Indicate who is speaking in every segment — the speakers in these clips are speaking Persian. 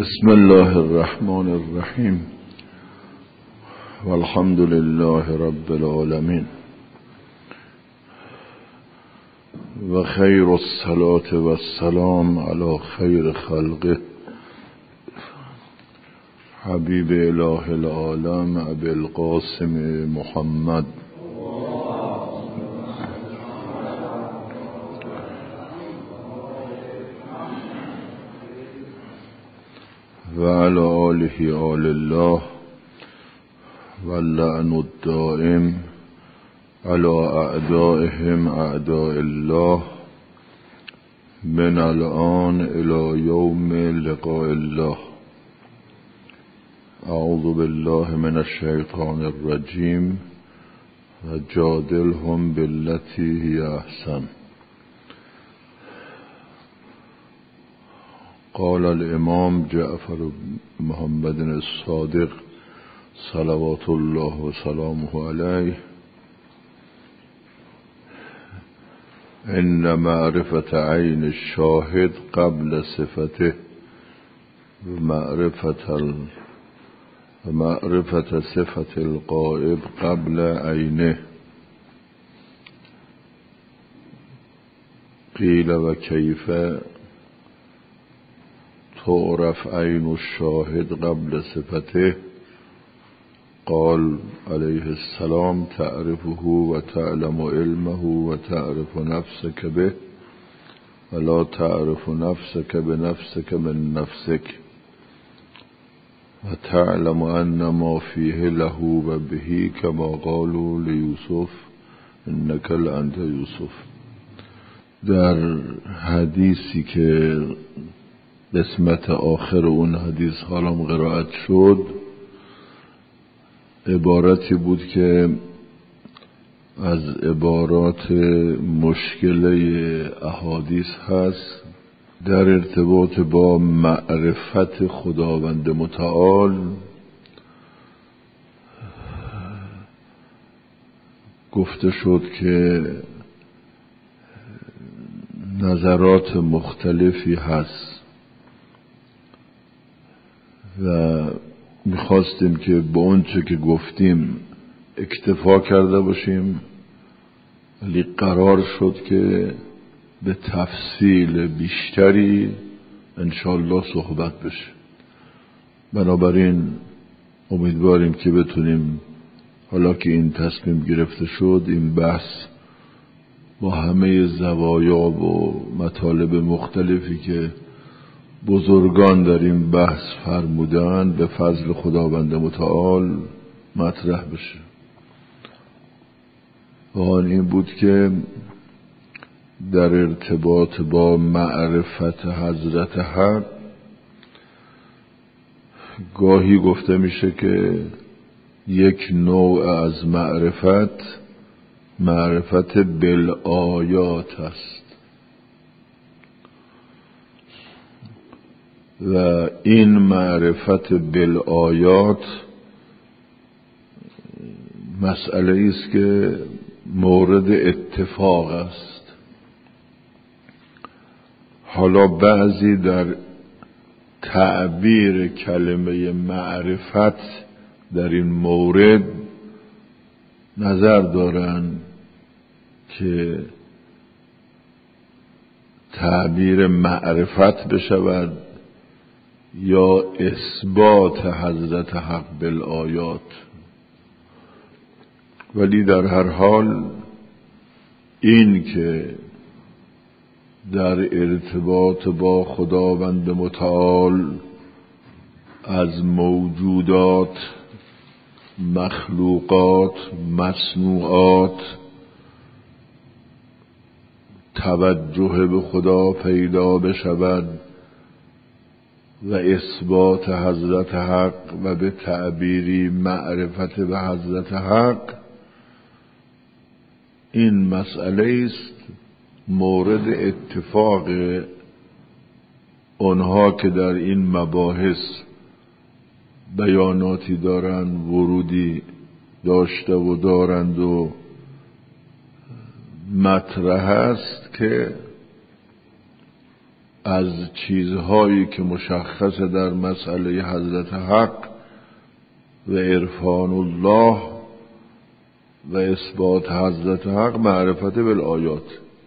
Speaker 1: بسم الله الرحمن الرحیم والحمد لله رب العالمین و خیر الصلاة و السلام علی خیر خلقه حبیب اله العالم ابی القاسم محمد و علی آله آل الله و اللعن الدائم علی اعدائهم اعداء الله من الآن الى یوم لقاء الله. اعوذ بالله من الشیطان الرجیم و جادلهم بالتی هی احسن. قال الامام جعفر محمد الصادق صلوات الله و سلامه علیه ان معرفت عین الشاهد قبل صفته معرفت صفت الغائب قبل عینه. قیل و کیف تعرف عین الشاهد قبل صفته؟ قال علیه السلام تعرفه و تعلم علمه و تعرف نفسك به ولا تعرف نفسك بنفسك من نفسك و تعلم ان ما فیه له و به کما قالوا لیوسف انک لانت یوسف. در حدیثی که قسمت آخر اون حدیث حالم قرائت شد عبارتی بود که از عبارات مشکله احادیث هست در ارتباط با معرفت خداوند متعال. گفته شد که نظرات مختلفی هست و میخواستیم که با اون چه که گفتیم اکتفا کرده باشیم، ولی قرار شد که به تفصیل بیشتری انشالله صحبت بشه. بنابراین امیدواریم که بتونیم حالا که این تصمیم گرفته شد این بحث با همه زوایا و مطالب مختلفی که بزرگان در این بحث فرمودن به فضل خداوند متعال مطرح بشه. و آن این بود که در ارتباط با معرفت حضرت حق گاهی گفته میشه که یک نوع از معرفت بالآیات است و این معرفت بالآیات مسئله است که مورد اتفاق است. حالا بعضی در تعبیر کلمه معرفت در این مورد نظر دارن که تعبیر معرفت بشود یا اثبات حضرت حق بالآیات، ولی در هر حال این که در ارتباط با خداوند متعال از موجودات، مخلوقات، مصنوعات توجه به خدا پیدا بشود و اثبات حضرت حق و به تعبیری معرفت به حضرت حق، این مسئله است مورد اتفاق آنها که در این مباحث بیاناتی دارند، ورودی داشته و دارند و مطرح است که از چیزهایی که مشخص در مسئله حضرت حق و عرفان الله و اثبات حضرت حق معرفت بالآیات.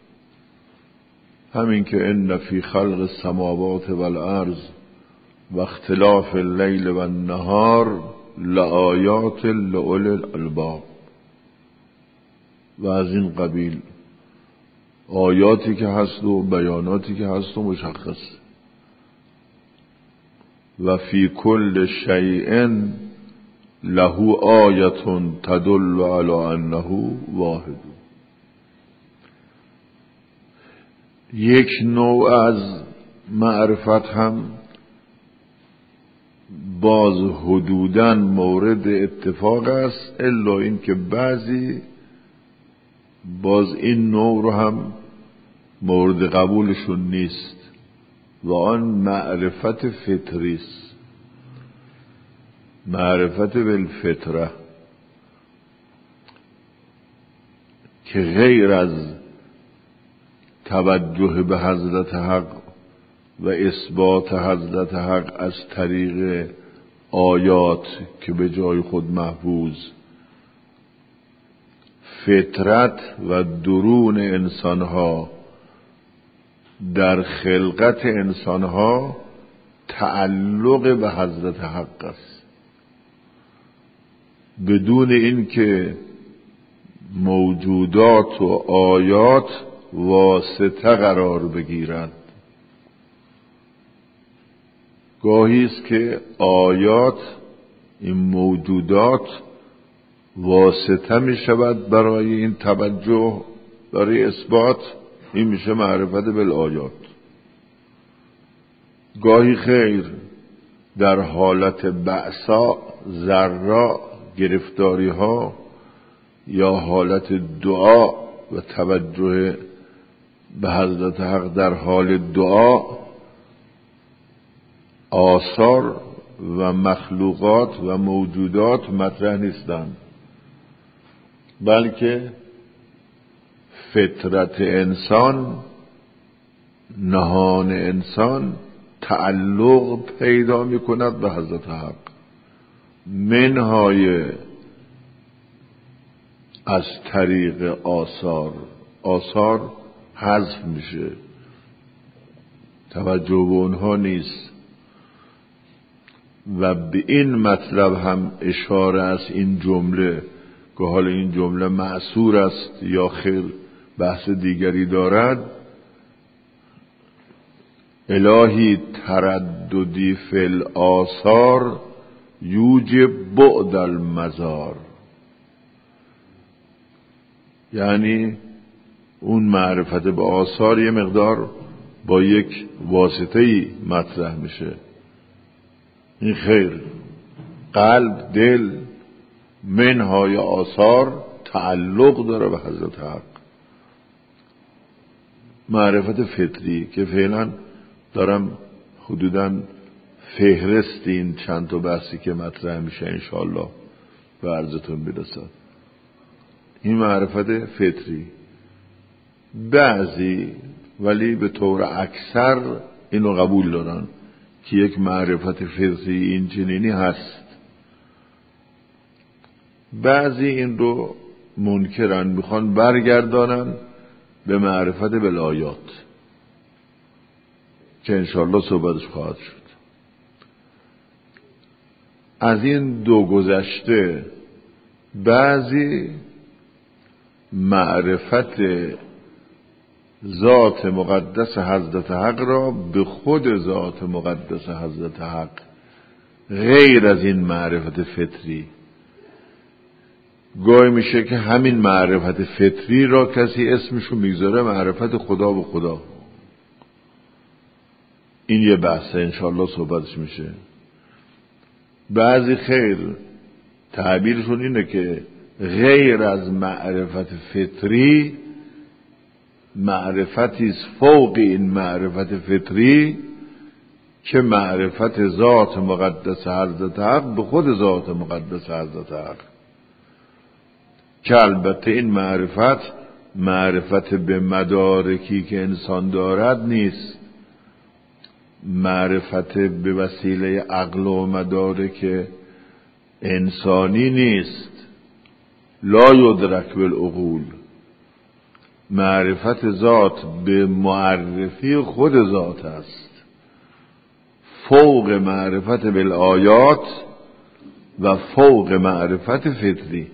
Speaker 1: همین که ان فی خلق السماوات والارض و اختلاف اللیل و النهار لآیات لأولی الالباب و از این قبیل آیاتی که هست و بیاناتی که هست و مشخص. و فی کل شیء له آیة تدل علی انه واحد. یک نوع از معرفت هم باز حدوداً مورد اتفاق است، الا این که بعضی باز این نوع رو هم مورد قبولشون نیست و آن معرفت فطری است، معرفت بالفطره، که غیر از توجه به حضرت حق و اثبات حضرت حق از طریق آیات که به جای خود محفوظ، فطرت و درون انسانها در خلقت انسانها تعلق به حضرت حق است، بدون اینکه موجودات و آیات واسطه قرار بگیرند. گاهی است که آیات، این موجودات، واسطه می شود برای این توجه، برای اثبات، این میشه معرفت بالآیات. گاهی خیر، در حالت بعثا، ضرا، گرفتاری ها، یا حالت دعا و توجه به حضرت حق در حال دعا، آثار و مخلوقات و موجودات مطرح نیستند، بلکه فطرت انسان، نهان انسان تعلق پیدا می کند به حضرت حق. منهای از طریق آثار حذف میشه، توجه به اونها نیست. و به این مطلب هم اشاره است این جمله، که حال این جمله معصور است یا خیر بحث دیگری دارد. الهی ترددی فی الآثار یوجب بعد المزار، یعنی اون معرفت به آثار یه مقدار با یک واسطه‌ای مطرح میشه. این خیر، قلب، دل، منهای آثار تعلق داره به حضرت حق. معرفت فطری که فعلا دارم حدوداً فهرست این چند تا بحثی که مطرح میشه انشاءالله به عرضتون برسد. این معرفت فطری. بعضی ولی به طور اکثر اینو قبول دارن که یک معرفت فطری این چنینی هست. بعضی این رو منکرن، میخوان برگردانن به معرفت بالآیات که انشاءالله صحبتش خواهد شد. از این دو گذشته بعضی معرفت ذات مقدس حضرت حق را به خود ذات مقدس حضرت حق، غیر از این معرفت فطری. گاهی میشه که همین معرفت فطری را کسی اسمشو میگذاره معرفت خدا به خدا. این یه بحثه، انشاءالله صحبتش میشه. بعضی خیر تعبیرشون اینه که غیر از معرفت فطری، معرفتی است فوق این معرفت فطری که معرفت ذات مقدس حضرت حق به خود ذات مقدس حضرت حق، که البته این معرفت به مدارکی که انسان دارد نیست، معرفت به وسیله عقل و مدارک انسانی نیست، لا یدرک بالعقول. معرفت ذات به معرفی خود ذات است، فوق معرفت بالآیات و فوق معرفت فطری.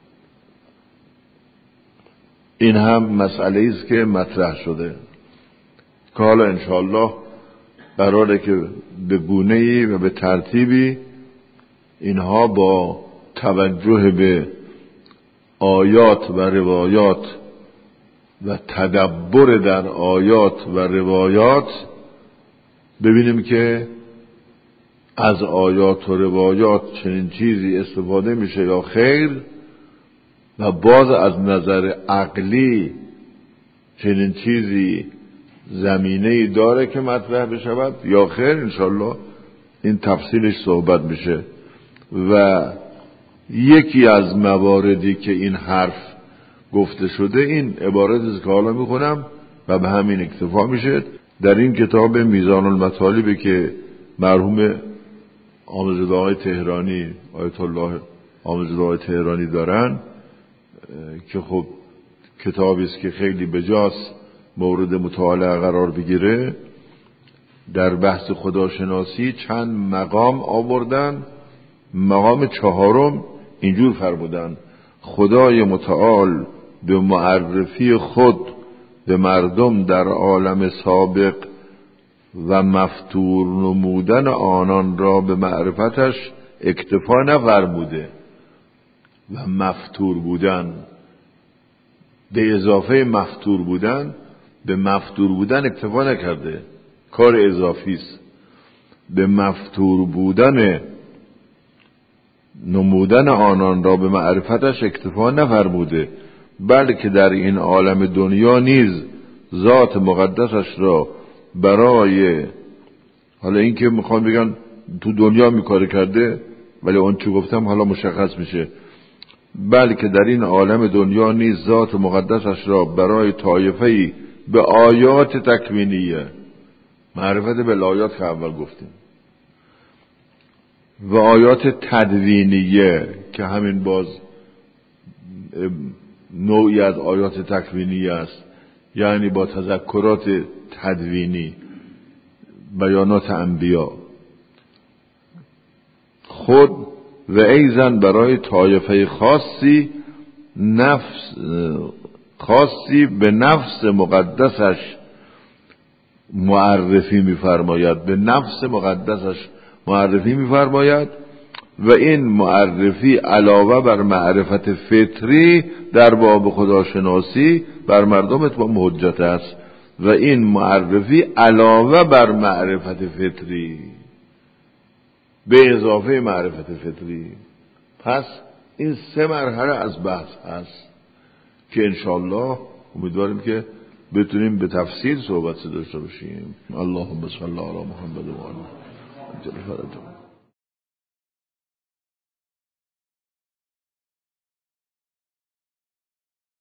Speaker 1: این هم مسئله است که مطرح شده که حالا انشاءالله قراره که به گونه‌ای و به ترتیبی اینها با توجه به آیات و روایات و تدبر در آیات و روایات ببینیم که از آیات و روایات چنین چیزی استفاده میشه یا خیر، و باز از نظر عقلی چنین چیزی زمینه‌ای داره که مطرح بشود یا خیر. انشالله این تفصیلش صحبت میشه. و یکی از مواردی که این حرف گفته شده این عبارتی که حالا میخونم و به همین اکتفا میشه. در این کتاب میزان المطالب که مرحوم آموزاده آقای تهرانی، آیت الله آموزاده آقای تهرانی دارن، که خب کتابی است که خیلی بجاست مورد مطالعه قرار بگیره، در بحث خداشناسی چند مقام آوردن. مقام چهارم اینجور فرمودن: خدای متعال به معرفی خود به مردم در عالم سابق و مفتور نمودن آنان را به معرفتش اکتفا نفرموده. و مفتور بودن به اضافه مفتور بودن، به مفتور بودن اکتفا نکرده، کار اضافی است. به مفتور بودن نمودن آنان را به معرفتش اکتفا نفرموده، بلکه در این عالم دنیا نیز ذات مقدسش را برای، حالا این که میخوام بگن تو دنیا میکاره کرده، ولی اون چی گفتم حالا مشخص میشه، بلکه در این عالم دنیا نیز ذات مقدسش را برای طایفه‌ای به آیات تکوینیه، معرفت به آیات که اول گفتیم، و آیات تدوینیه که همین باز نوعی از آیات تکوینیه است، یعنی با تذکرات تدوینی، بیانات انبیا خود، و ایزن برای طایفه خاصی به نفس مقدسش معرفی می‌فرماید، به نفس مقدسش معرفی می‌فرماید. و این معرفی علاوه بر معرفت فطری در باب خداشناسی بر مردم اتمام حجت است. و این معرفی علاوه بر معرفت فطری، به اضافه معرفت فطری. پس این سه مرحله از بحث هست که انشاءالله امیدواریم که بتونیم به تفصیل صحبت داشته باشیم. اللهم صل علی محمد و آله.